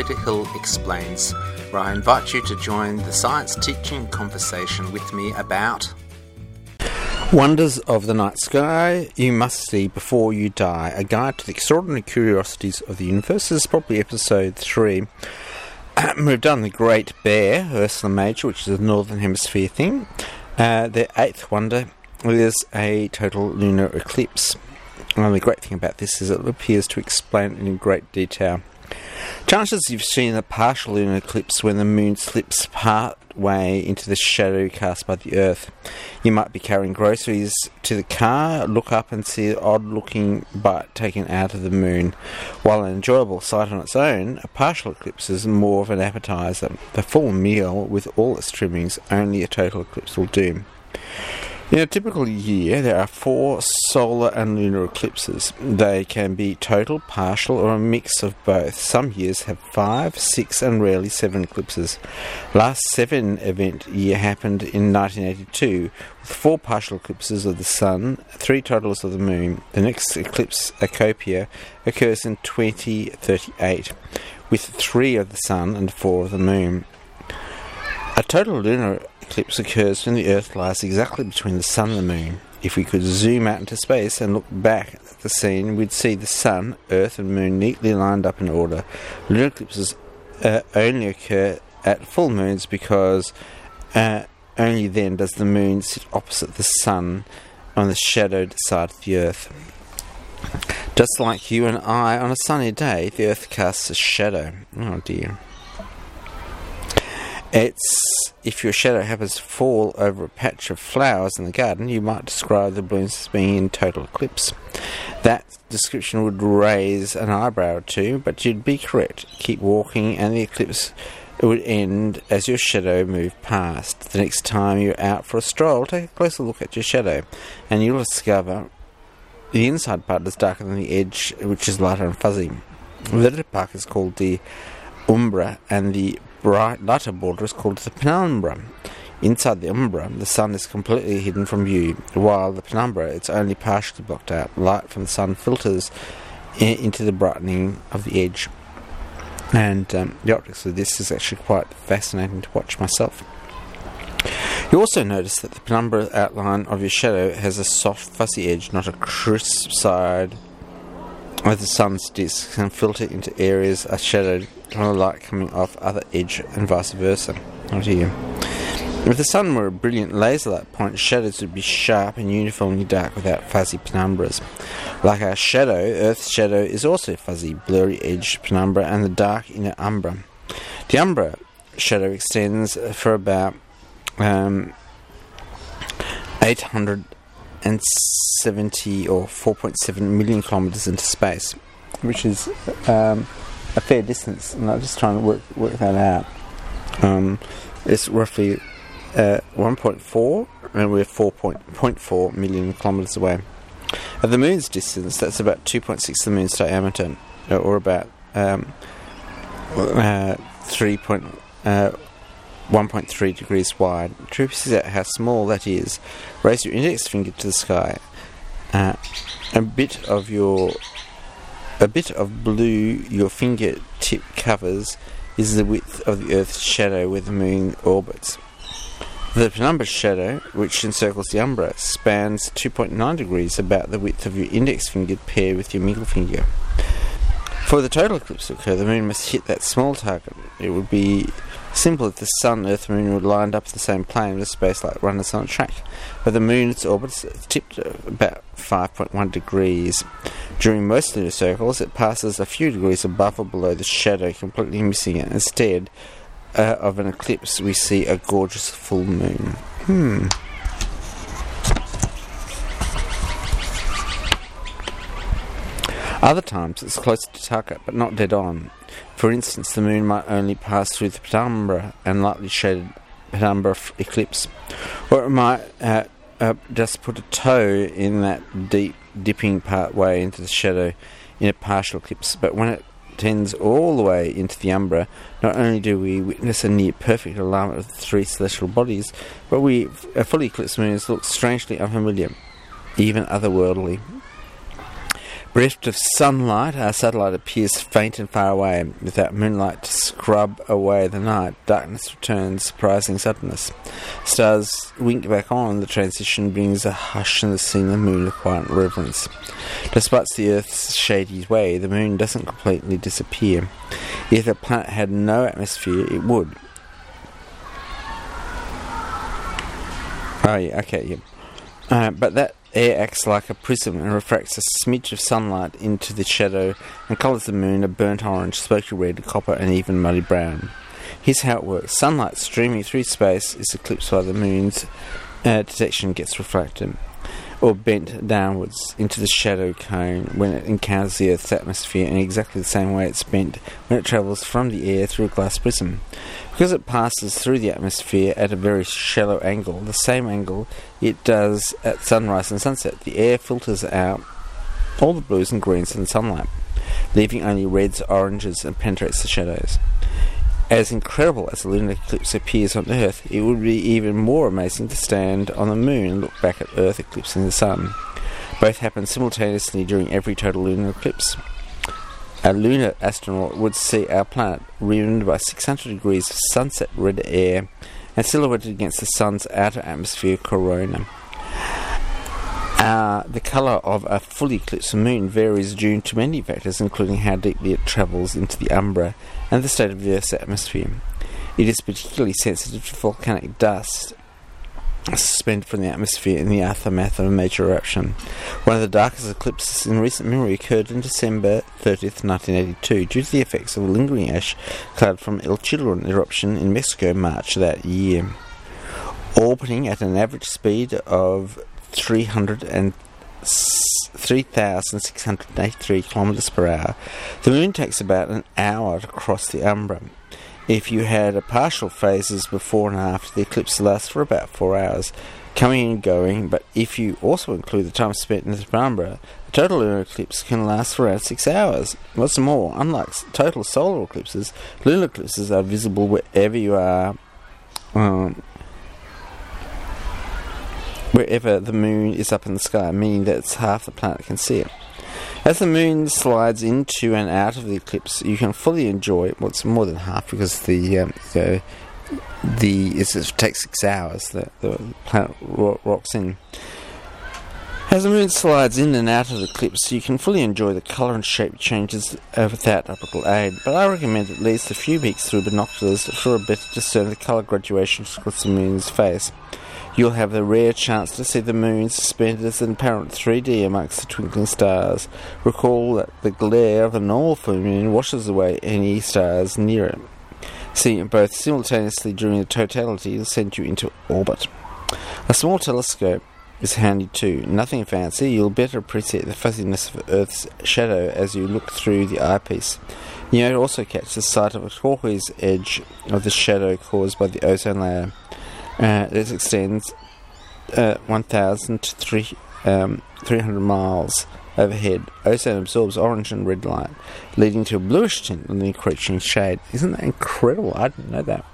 Peter Hill Explains, where I invite you to join the science teaching conversation with me about Wonders of the Night Sky You Must See Before You Die, a guide to the extraordinary curiosities of the universe. This is probably episode 3. We've done the Great Bear, Ursa Major, which is a Northern Hemisphere thing. The 8th wonder is a total lunar eclipse. And the great thing about this is it appears to explain it in great detail. Chances you've seen a partial lunar eclipse when the moon slips part way into the shadow cast by the Earth. You might be carrying groceries to the car, look up and see an odd-looking bite taken out of the moon. While an enjoyable sight on its own, a partial eclipse is more of an appetizer. The full meal, with all its trimmings, only a total eclipse will do. In a typical year, there are 4 solar and lunar eclipses. They can be total, partial, or a mix of both. Some years have 5, 6, and rarely 7 eclipses. Last 7-event year happened in 1982, with 4 partial eclipses of the Sun, 3 totals of the Moon. The next eclipse, Acopia, occurs in 2038, with 3 of the Sun and 4 of the Moon. A total lunar eclipse occurs when the Earth lies exactly between the Sun and the Moon. If we could zoom out into space and look back at the scene, we'd see the Sun, Earth and Moon neatly lined up in order. Lunar eclipses only occur at full moons because only then does the Moon sit opposite the Sun on the shadowed side of the Earth. Just like you and I, on a sunny day, the Earth casts a shadow. Oh dear. If your shadow happens to fall over a patch of flowers in the garden, you might describe the blooms as being in total eclipse. That description would raise an eyebrow or two, but you'd be correct. Keep walking and the eclipse would end as your shadow moved past. The next time you're out for a stroll, take a closer look at your shadow, and you'll discover the inside part is darker than the edge, which is lighter and fuzzy. The little part is called the umbra, and the bright lighter border is called the penumbra. Inside the umbra, the sun is completely hidden from view, while the penumbra, it's only partially blocked out. Light from the sun filters into the brightening of the edge. And the optics of this is actually quite fascinating to watch myself. You also notice that the penumbra outline of your shadow has a soft, fuzzy edge, not a crisp side of the sun's disk, and filter into areas are shadowed from the light coming off other edge and vice versa. Oh dear. If the sun were a brilliant laser light point, shadows would be sharp and uniformly dark without fuzzy penumbras. Like our shadow, Earth's shadow is also fuzzy, blurry edged penumbra and the dark inner umbra. The umbra shadow extends for about 870 or 4.7 million kilometres into space, which is a fair distance, and I'm just trying to work that out. It's roughly 1.4, and we're 4.4 million kilometres away. At the Moon's distance, that's about 2.6 the Moon's diameter, or about 1.3 degrees wide. To appreciate how small that is, raise your index finger to the sky. A bit of blue your fingertip covers is the width of the Earth's shadow where the Moon orbits. The penumbra shadow, which encircles the umbra, spans 2.9 degrees, about the width of your index finger paired with your middle finger. For the total eclipse to occur, the Moon must hit that small target. It would be simple if the Sun, Earth, Moon were lined up in the same plane with space like runners on a track. But the Moon's orbit is tipped about 5.1 degrees. During most lunar circles, it passes a few degrees above or below the shadow, completely missing it. Instead of an eclipse, we see a gorgeous full moon. Other times, it's closer to target, but not dead on. For instance, the Moon might only pass through the penumbra and lightly shaded penumbra eclipse, or it might just put a toe in that deep dipping part way into the shadow in a partial eclipse. But when it tends all the way into the umbra, not only do we witness a near perfect alignment of the 3 celestial bodies, but a fully eclipsed moon looks strangely unfamiliar, even otherworldly. Bereft of sunlight, our satellite appears faint and far away. Without moonlight to scrub away the night, darkness returns, surprising suddenness. Stars wink back on, the transition brings a hush in the scene of moon of quiet reverence. Despite the Earth's shady way, the moon doesn't completely disappear. If the planet had no atmosphere, it would. Oh yeah, okay, yeah. But that air acts like a prism and refracts a smidge of sunlight into the shadow and colours the moon a burnt orange, smoky red, copper and even muddy brown. Here's how it works. Sunlight streaming through space is eclipsed while the moon's detection gets reflected or bent downwards into the shadow cone when it encounters the Earth's atmosphere in exactly the same way it's bent when it travels from the air through a glass prism. Because it passes through the atmosphere at a very shallow angle, the same angle it does at sunrise and sunset, the air filters out all the blues and greens in the sunlight, leaving only reds, oranges, and penetrates the shadows. As incredible as the lunar eclipse appears on Earth, it would be even more amazing to stand on the moon and look back at Earth eclipsing the sun. Both happen simultaneously during every total lunar eclipse. A lunar astronaut would see our planet rimmed by 600 degrees of sunset red air and silhouetted against the sun's outer atmosphere corona. The colour of a fully eclipsed moon varies due to many factors, including how deeply it travels into the umbra and the state of the Earth's atmosphere. It is particularly sensitive to volcanic dust suspended from the atmosphere in the aftermath of a major eruption. One of the darkest eclipses in recent memory occurred on December 30th, 1982, due to the effects of a lingering ash cloud from El Chilron eruption in Mexico March that year. Orbiting at an average speed of 3,683 kilometres per hour, the moon takes about an hour to cross the umbra. If you had a partial phases before and after, the eclipse lasts for about 4 hours, coming and going, but if you also include the time spent in the penumbra, the total lunar eclipse can last for around 6 hours. What's more, unlike total solar eclipses, lunar eclipses are visible wherever you are, wherever the moon is up in the sky, meaning that it's half the planet can see it. As the moon slides into and out of the eclipse, you can fully enjoy it. Well, it's more than half because it takes 6 hours. The planet rocks in. As the moon slides in and out of the eclipse, you can fully enjoy the colour and shape changes without optical aid. But I recommend at least a few weeks through binoculars for a better discern the colour graduations across the moon's face. You'll have the rare chance to see the moon suspended as an apparent 3D amongst the twinkling stars. Recall that the glare of a normal full moon washes away any stars near it. Seeing it both simultaneously during the totality will send you into orbit. A small telescope is handy too. Nothing fancy, you'll better appreciate the fuzziness of Earth's shadow as you look through the eyepiece. You may also catch the sight of a turquoise edge of the shadow caused by the ozone layer. This extends 1,000 to 300 miles overhead. Ozone absorbs orange and red light, leading to a bluish tint on the encroaching shade. Isn't that incredible? I didn't know that.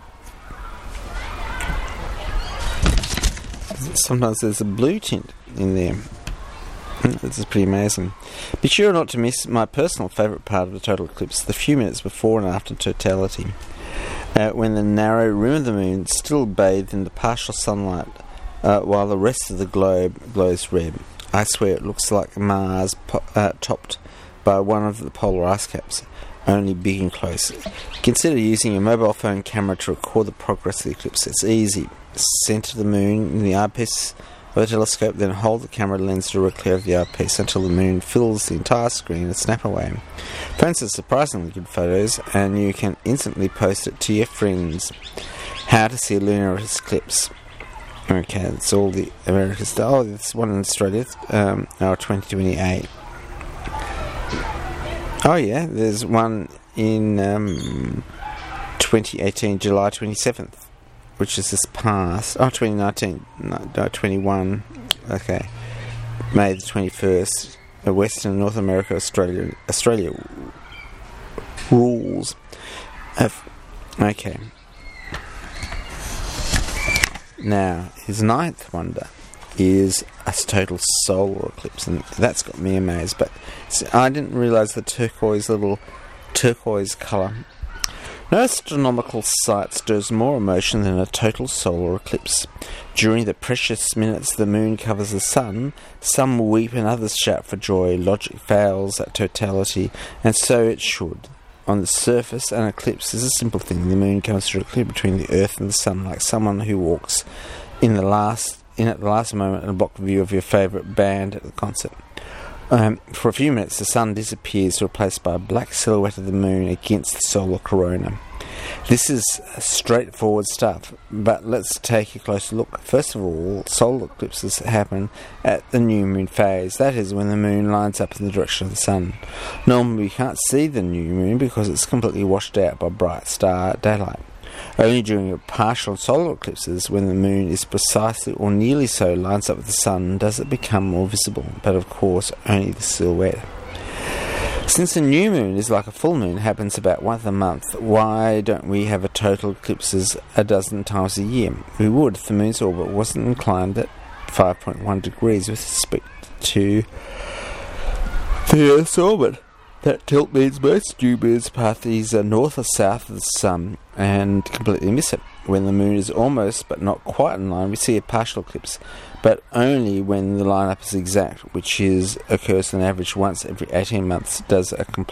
Sometimes there's a blue tint in there. This is pretty amazing. Be sure not to miss my personal favourite part of the total eclipse, the few minutes before and after totality. When the narrow rim of the moon is still bathed in the partial sunlight while the rest of the globe glows red. I swear it looks like Mars topped by one of the polar ice caps, only big and close. Consider using your mobile phone camera to record the progress of the eclipse. It's easy. Center the moon in the eyepiece of the telescope, then hold the camera lens directly over the eyepiece until the moon fills the entire screen and snap away. Phones are surprisingly good photos, and you can instantly post it to your friends. How to see a lunar eclipse. Okay, that's all the American stuff. Oh, there's one in Australia, 2028. Oh yeah, there's one in 2018, July 27th. Which is this past, 2019, no, 21, okay, May the 21st, Western North America, Australia rules. Okay. Now, his ninth wonder, is a total solar eclipse, and that's got me amazed. But I didn't realise the little turquoise colour. No astronomical sight stirs more emotion than a total solar eclipse. During the precious minutes the moon covers the sun, some weep and others shout for joy. Logic fails at totality, and so it should. On the surface, an eclipse is a simple thing. The moon comes directly between the earth and the sun, like someone who walks in at the last moment and a block view of your favourite band at the concert. For a few minutes the sun disappears, replaced by a black silhouette of the moon against the solar corona. This is straightforward stuff, but let's take a closer look. First of all, solar eclipses happen at the new moon phase. That is when the moon lines up in the direction of the sun. Normally we can't see the new moon because it's completely washed out by bright star daylight. Only during partial solar eclipses, when the moon is precisely or nearly so lines up with the sun, does it become more visible, but of course only the silhouette. Since the new moon is like a full moon, happens about once a month, why don't we have a total eclipses a dozen times a year? We would if the moon's orbit wasn't inclined at 5.1 degrees with respect to the Earth's orbit. That tilt means most new moons path either north or south of the sun and completely miss it. When the moon is almost but not quite in line, we see a partial eclipse, but only when the lineup is exact, which occurs on average once every 18 months. Does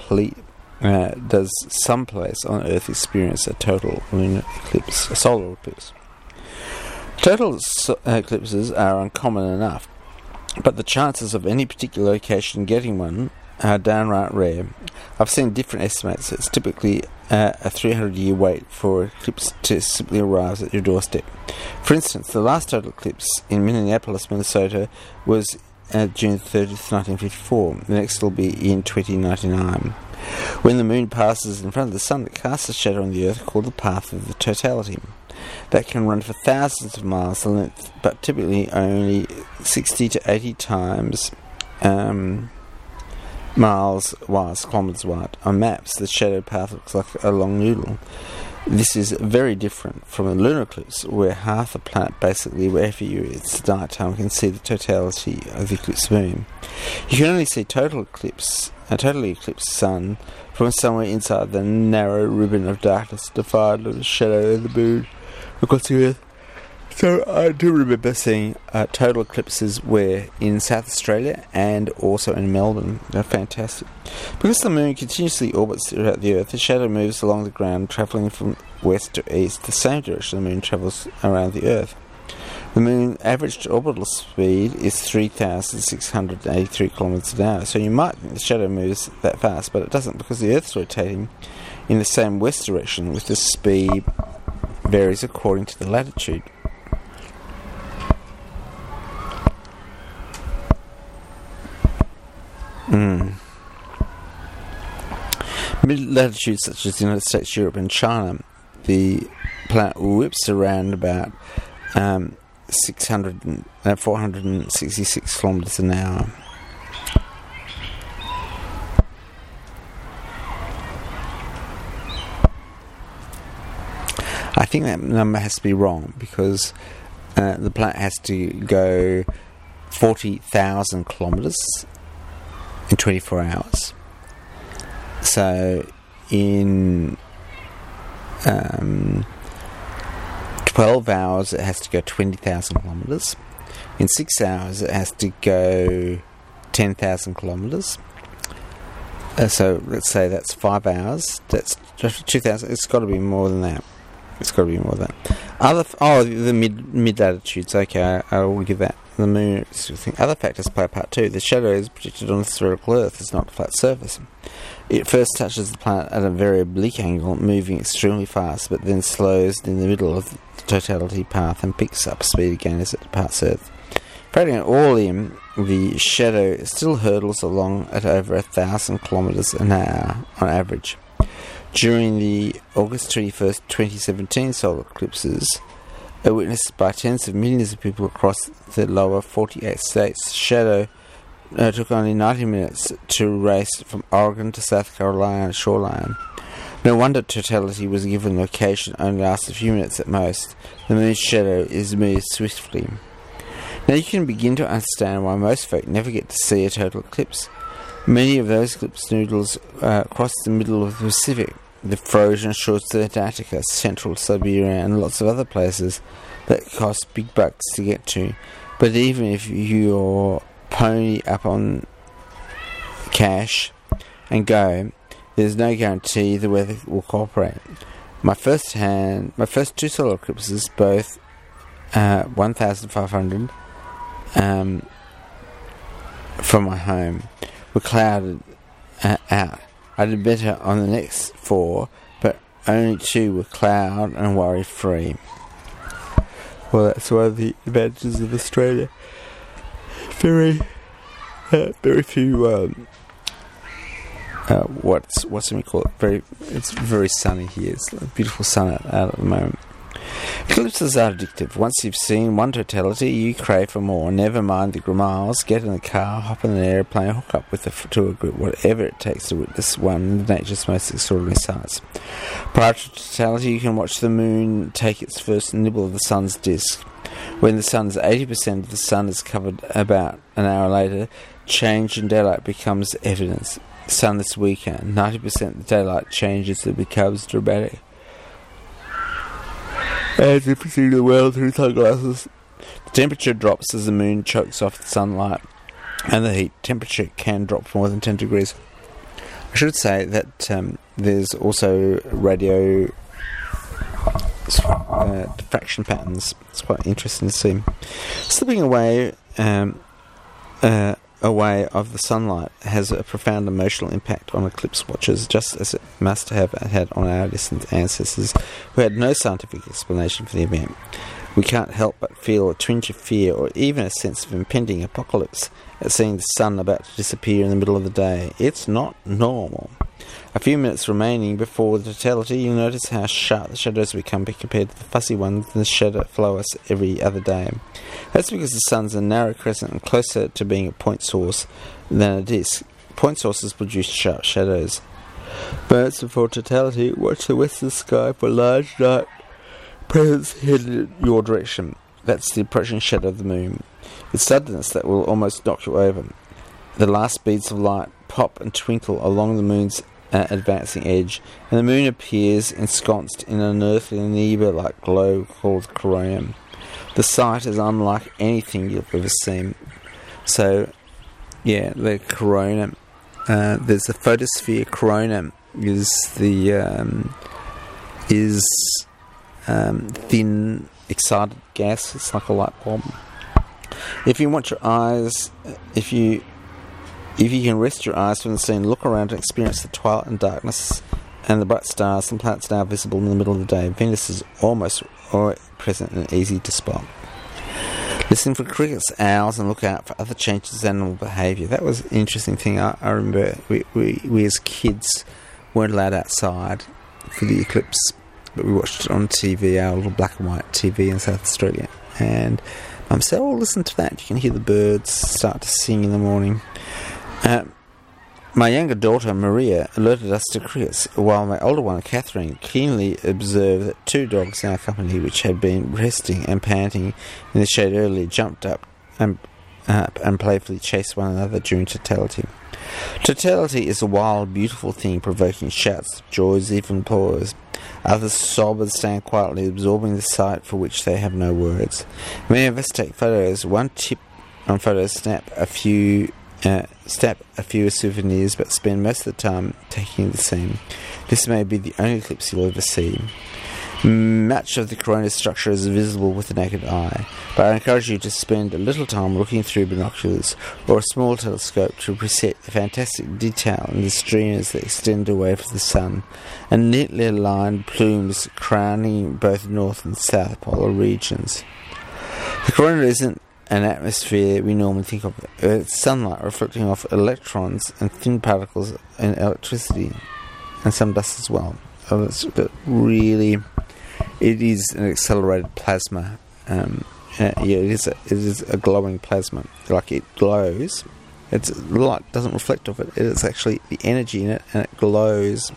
some place on Earth experience a total lunar eclipse, a solar eclipse? Total eclipses are uncommon enough, but the chances of any particular location getting one are downright rare. I've seen different estimates. It's typically a 300-year wait for an eclipse to simply arrive at your doorstep. For instance, the last total eclipse in Minneapolis, Minnesota was June 30th, 1954. The next will be in 2099. When the moon passes in front of the sun, it casts a shadow on the earth called the path of the totality. That can run for thousands of miles in length, but typically only 60 to 80 times kilometres wide. On maps, the shadow path looks like a long noodle. This is very different from a lunar eclipse, where half the planet, basically wherever it's night time, can see the totality of the eclipsed moon. You can only see a totally eclipsed sun from somewhere inside the narrow ribbon of darkness defined by the shadow of the moon across the earth. So I do remember seeing total eclipses where in South Australia and also in Melbourne. They're fantastic. Because the moon continuously orbits throughout the earth, the shadow moves along the ground, travelling from west to east, the same direction the moon travels around the earth. The moon's average orbital speed is 3,683 kilometres an hour, so you might think the shadow moves that fast, but it doesn't, because the earth's rotating in the same west direction, with the speed varies according to the latitude. Mid-latitudes such as the United States, Europe and China, the planet whips around about 466 kilometres an hour. I think that number has to be wrong, because the planet has to go 40,000 kilometres in 24 hours. So in 12 hours it has to go 20,000 kilometres. In 6 hours it has to go 10,000 kilometres. So let's say that's 5 hours. That's 2,000. It's got to be more than that. The mid latitudes. Okay, I will give that. The moon. Other factors play a part too. The shadow is projected on the spherical Earth. It's not a flat surface. It first touches the planet at a very oblique angle, moving extremely fast, but then slows in the middle of the totality path and picks up speed again as it departs Earth. Factoring it all in, the shadow still hurtles along at over 1,000 kilometres an hour on average. During the August 21st, 2017 solar eclipses, witnessed by tens of millions of people across the lower 48 states, shadow took only 90 minutes to race from Oregon to South Carolina shoreline. No wonder totality was given location only lasts a few minutes at most. The moon's shadow is moved swiftly. Now you can begin to understand why most folk never get to see a total eclipse. Many of those eclipse noodles cross the middle of the Pacific, the frozen shores of Antarctica, central Siberia, and lots of other places that cost big bucks to get to. But even if you're pony up on cash and go, there's no guarantee the weather will cooperate. My first two solar eclipses, both 1,500 from my home, were clouded out. I did better on the next 4, but only 2 were cloud and worry free. Well, that's one of the advantages of Australia. Very few. What's we call it? It's very sunny here. It's a beautiful sun out at the moment. Eclipses are addictive. Once you've seen one totality, you crave for more. Never mind the gramiles. Get in the car, hop in an airplane, hook up with the tour group, whatever it takes to witness one of nature's most extraordinary sights. Prior to totality, you can watch the moon take its first nibble of the sun's disk. When the sun's 80% of the sun is covered, about an hour later, change in daylight becomes evident. The sun is weaker. 90% of the daylight changes and becomes dramatic. As if you see the world through sunglasses. The temperature drops as the moon chokes off the sunlight, and the heat temperature can drop more than 10 degrees. I should say that there's also radio diffraction patterns. It's quite interesting to see. Slipping away of the sunlight has a profound emotional impact on eclipse watchers, just as it must have had on our distant ancestors who had no scientific explanation for the event. We can't help but feel a twinge of fear or even a sense of impending apocalypse at seeing the sun about to disappear in the middle of the day. It's not normal. A few minutes remaining before the totality, you'll notice how sharp the shadows become compared to the fussy ones in the shadow flow us every other day. That's because the sun's a narrow crescent and closer to being a point source than a disk. Point sources produce sharp shadows. Birds before totality watch the western sky for large dark presence headed in your direction. That's the approaching shadow of the moon. It's suddenness that will almost knock you over. The last beads of light pop and twinkle along the moon's advancing edge, and the moon appears ensconced in an unearthly amoeba-like glow called coronum. The sight is unlike anything you've ever seen. So, yeah, the coronum. There's the photosphere. Coronum is the thin, excited gas. It's like a light bulb. If you want your eyes, if you can rest your eyes from the scene, look around and experience the twilight and darkness and the bright stars and planets now visible in the middle of the day. Venus is almost present and easy to spot. Listen for crickets, owls, and look out for other changes in animal behaviour. That was an interesting thing. I remember we as kids weren't allowed outside for the eclipse, but we watched it on TV, our little black and white TV in South Australia. And Mum said, "Oh, listen to that. You can hear the birds start to sing in the morning." My younger daughter, Maria, alerted us to crickets, while my older one, Catherine, keenly observed that 2 dogs in our company, which had been resting and panting in the shade earlier, jumped up and playfully chased one another during totality. Totality is a wild, beautiful thing, provoking shouts of joy, even applause. Others sob and stand quietly, absorbing the sight for which they have no words. Many of us take photos. One tip on photos: snap a few souvenirs, but spend most of the time taking the scene. This may be the only eclipse you'll ever see. Much of the corona structure is visible with the naked eye, but I encourage you to spend a little time looking through binoculars or a small telescope to appreciate the fantastic detail in the streamers that extend away from the sun, and neatly aligned plumes crowning both north and south polar regions. The corona isn't an atmosphere we normally think of. It's sunlight reflecting off electrons and thin particles and electricity, and some dust as well. It is an accelerated plasma. It is a glowing plasma. Like, it glows. It's light doesn't reflect off it. It's actually the energy in it, and it glows.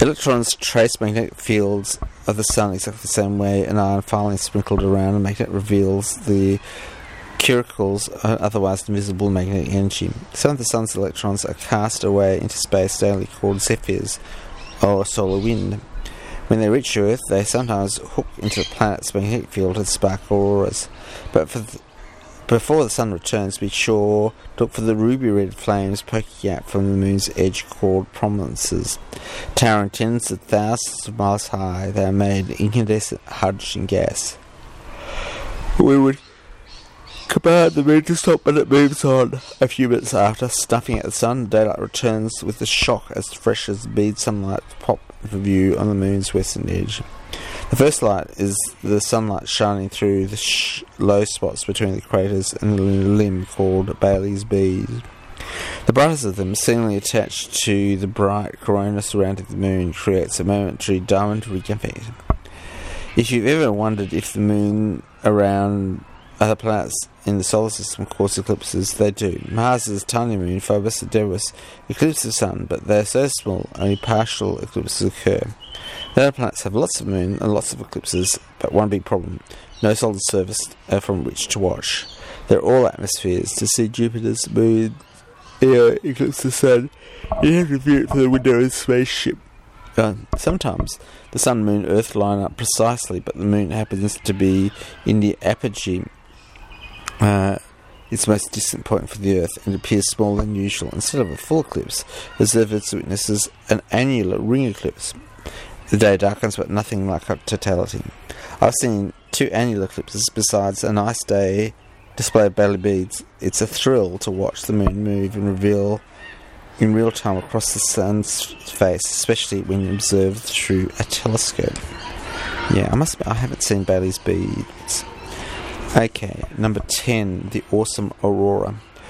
Electrons trace magnetic fields of the sun exactly the same way an iron filing sprinkled around a magnet reveals the curricles otherwise invisible magnetic energy. Some of the sun's electrons are cast away into space daily called zephyrs or a solar wind. When they reach Earth, they sometimes hook into the planet's magnetic field and spark auroras. But before the sun returns, be sure to look for the ruby-red flames poking out from the moon's edge called prominences. Towering tens of thousands of miles high, they are made incandescent hydrogen gas. We would command the moon to stop when it moves on. A few minutes after, snuffing at the sun, daylight returns with a shock as fresh as bead sunlight pop into view on the moon's western edge. The first light is the sunlight shining through the low spots between the craters and the lunar limb called Bailey's bead. The brightest of them, seemingly attached to the bright corona surrounding the moon, creates a momentary diamond ring effect. If you've ever wondered if the moon around other planets in the solar system cause eclipses, they do. Mars' tiny moon, Phobos and Deimos, eclipses the sun, but they are so small, only partial eclipses occur. The other planets have lots of moon and lots of eclipses, but one big problem: no solid surface from which to watch. They're all atmospheres. To see Jupiter's moon eclipse the sun, you have to view it through the window of a spaceship. Sometimes the sun, moon, earth line up precisely, but the moon happens to be in the apogee, its most distant point from the Earth, and appears smaller than usual. Instead of a full eclipse, observers witnesses an annular ring eclipse. The day darkens, but nothing like totality. I've seen 2 annular eclipses besides a nice day display of Bailey beads. It's a thrill to watch the moon move and reveal in real time across the sun's face, especially when you observe through a telescope. Yeah, I haven't seen Bailey's beads. Okay, number 10, the awesome aurora.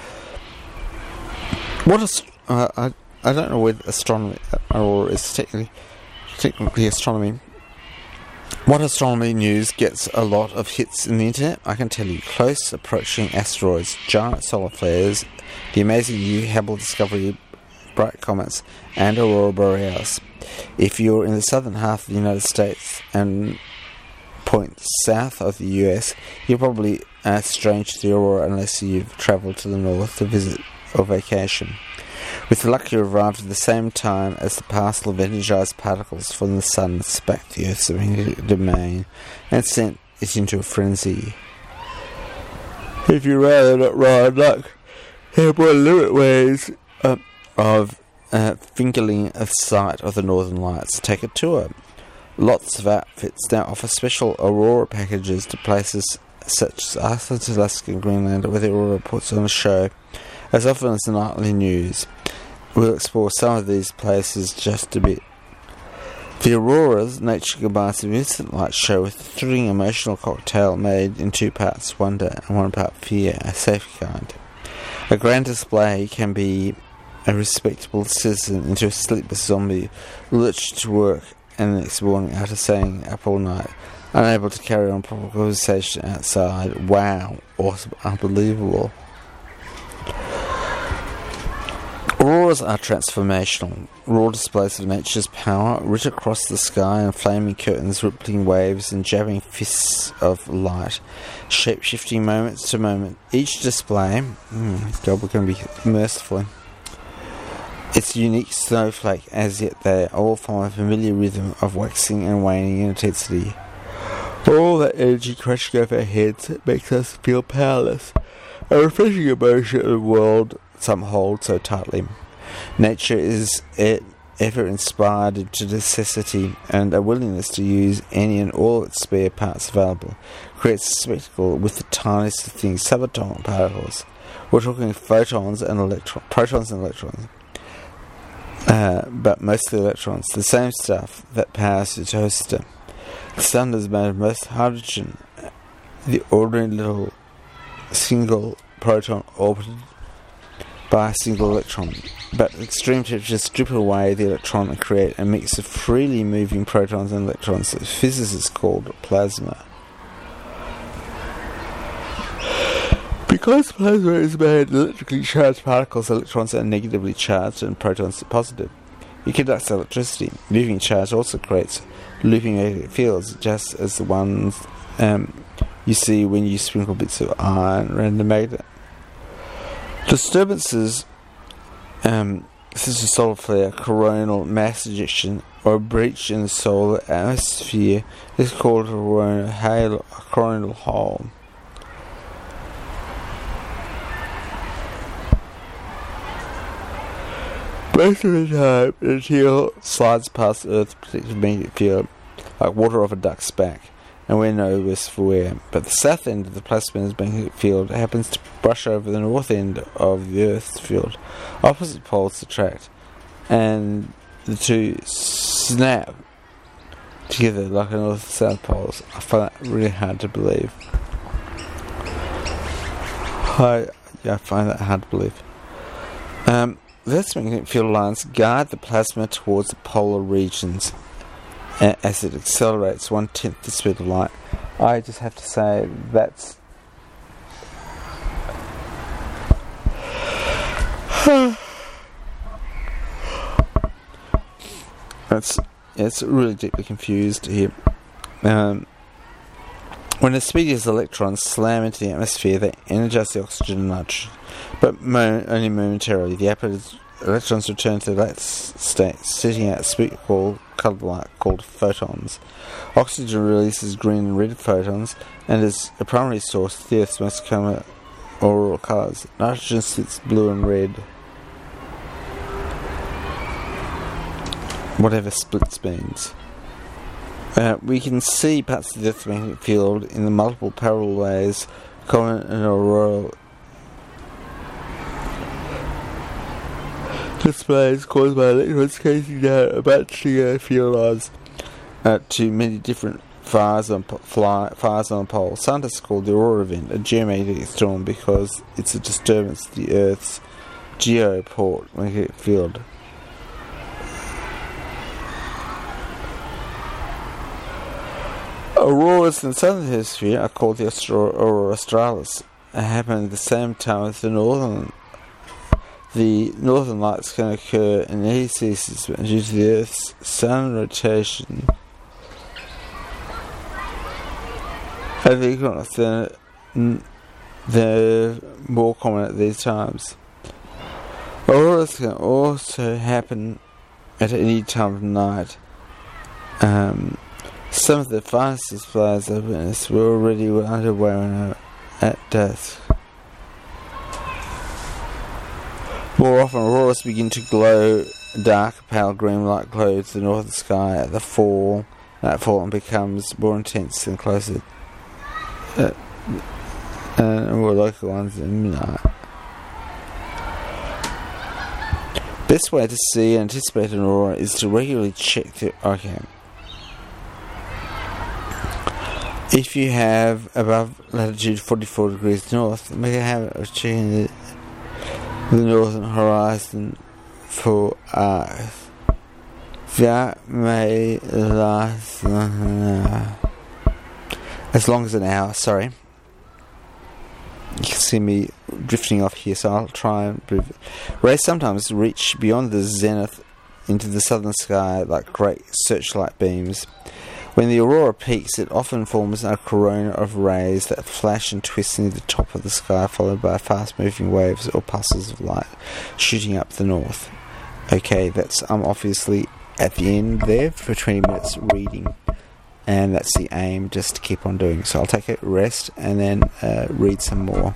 I don't know whether astronomy aurora is technically astronomy. What astronomy news gets a lot of hits in the internet? I can tell you: close approaching asteroids, giant solar flares, the amazing new Hubble discovery, bright comets, and aurora borealis. If you're in the southern half of the United States and point south of the US, you're probably strange to the aurora unless you've travelled to the north to visit or vacation. With the luck, you arrived at the same time as the parcel of energized particles from the sun spanked the Earth's magnetic domain and sent it into a frenzy. If you'd rather not ride luck, here are more limit ways of fingering a sight of the northern lights. Take a tour. Lots of outfits now offer special aurora packages to places such as Iceland, Alaska and Greenland, where the aurora puts on a show as often as the nightly news. We'll explore some of these places just a bit. The auroras, nature combines an instant light show with a thrilling emotional cocktail made in 2 parts, wonder and 1 part fear, a safe kind. A grand display can be a respectable citizen into a sleepless zombie lurched to work and the next morning after staying up all night, unable to carry on proper conversation outside. Wow, awesome, unbelievable. Auroras are transformational, raw displays of nature's power, writ across the sky in flaming curtains, rippling waves and jabbing fists of light, shape-shifting moments to moment. Each display, God, we're going to be merciful. It's a unique snowflake, as yet they all form a familiar rhythm of waxing and waning in intensity. All that energy crashing over our heads makes us feel powerless, a refreshing emotion of a world some hold so tightly. Nature is ever inspired to necessity, and a willingness to use any and all its spare parts available creates a spectacle with the tiniest of things, subatomic particles. We're talking protons and electrons. But mostly electrons, the same stuff that powers your toaster. The sun is made of most hydrogen, the ordinary little single proton orbited by a single electron. But extreme temperatures strip away the electron and create a mix of freely moving protons and electrons that physicists call plasma. Because plasma is made of electrically charged particles, electrons are negatively charged and protons are positive. It conducts electricity. Moving charge also creates looping magnetic fields, just as the ones you see when you sprinkle bits of iron around the magnet. Disturbances such as solar flare, coronal mass ejection, or a breach in the solar atmosphere is called a coronal hole. Most of the time, the material slides past Earth's protective magnetic field like water off a duck's back, and we're no worse for wear. But the south end of the plasma's magnetic field happens to brush over the north end of the Earth's field. Opposite poles attract, and the two snap together like a north-south poles. I find that really hard to believe. I find that hard to believe. The Earth's magnetic field lines guide the plasma towards the polar regions as it accelerates 1/10 the speed of light. I just have to say that's it's really deeply confused here. When the speediest electrons slam into the atmosphere, they energize the oxygen and nitrogen, but only momentarily. The electrons return to that state, setting out a spherical coloured light called photons. Oxygen releases green and red photons, and as a primary source, the Earth's most common auroral colours. Nitrogen sits blue and red. Whatever splits means. We can see parts of the Earth's magnetic field in the multiple parallel ways common in auroral displays caused by electrons casing down a battery field lines to many different fires on the pole. Scientists call the aurora event a geomagnetic storm because it's a disturbance of the Earth's geoport magnetic field. Auroras in the southern hemisphere are called the aurora australis. They happen at the same time as the northern. The northern lights can occur in any seasons due to the Earth's sun rotation. At the equinox, they're more common at these times. Auroras can also happen at any time of night. Some of the finest displays I've witnessed were already underway at dusk. More often, auroras begin to glow dark, pale green light glow to the northern sky at the fall. That fall becomes more intense and closer, and more local ones at midnight. Best way to see and anticipate an aurora is to regularly check the. If you have above latitude 44 degrees north, make a habit of checking the northern horizon for Earth. That may last as long as an hour. Sorry. You can see me drifting off here, so I'll try and prove it. Rays sometimes reach beyond the zenith into the southern sky like great searchlight beams. When the aurora peaks, it often forms a corona of rays that flash and twist near the top of the sky, followed by fast-moving waves or pulses of light shooting up the north. Okay, I'm obviously at the end there for 20 minutes reading, and that's the aim, just to keep on doing. So I'll take a rest and then read some more.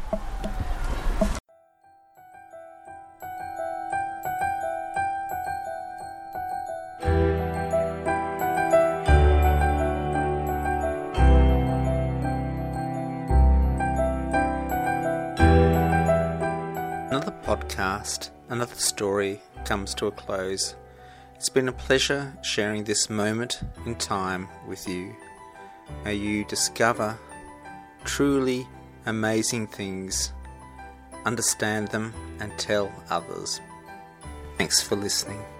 Another podcast, another story comes to a close. It's been a pleasure sharing this moment in time with you. May you discover truly amazing things, understand them, and tell others. Thanks for listening.